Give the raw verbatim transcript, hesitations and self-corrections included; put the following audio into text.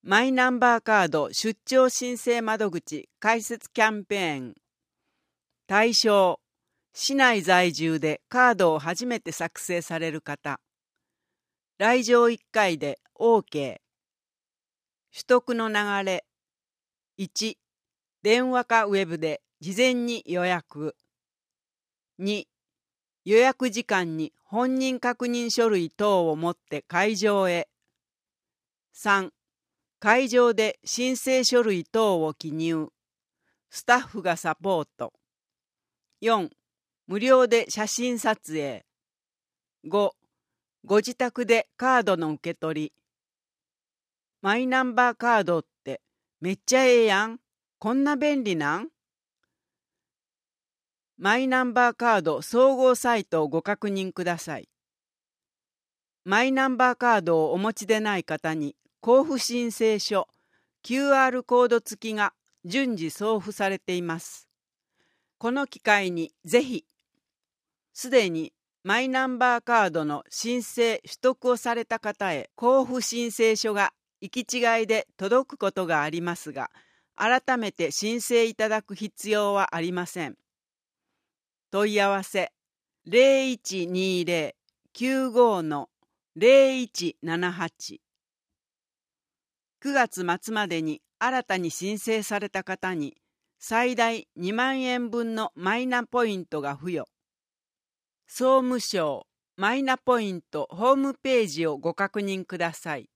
マイナンバーカード出張申請窓口開設キャンペーン。対象、市内在住でカードを初めて作成される方。来場いっかいで オーケー。取得の流れ。いち、電話かウェブで事前に予約。に、予約時間に本人確認書類等を持って会場へ。さん、会場で申請書類等を記入。スタッフがサポート。よん、無料で写真撮影。ご、ご自宅でカードの受け取り。マイナンバーカードってめっちゃええやん。こんな便利なん？マイナンバーカード総合サイトをご確認ください。マイナンバーカードをお持ちでない方に交付申請書 キューアール コード付きが順次送付されています。この機会にぜひ、すでにマイナンバーカードの申請取得をされた方へ交付申請書が行き違いで届くことがありますが、改めて申請いただく必要はありません。問い合わせ ゼロいちにゼロ きゅうご ゼロいちななはち。くがつ末までに新たに申請された方に最大にまんえん分のマイナポイントが付与。総務省マイナポイントホームページをご確認ください。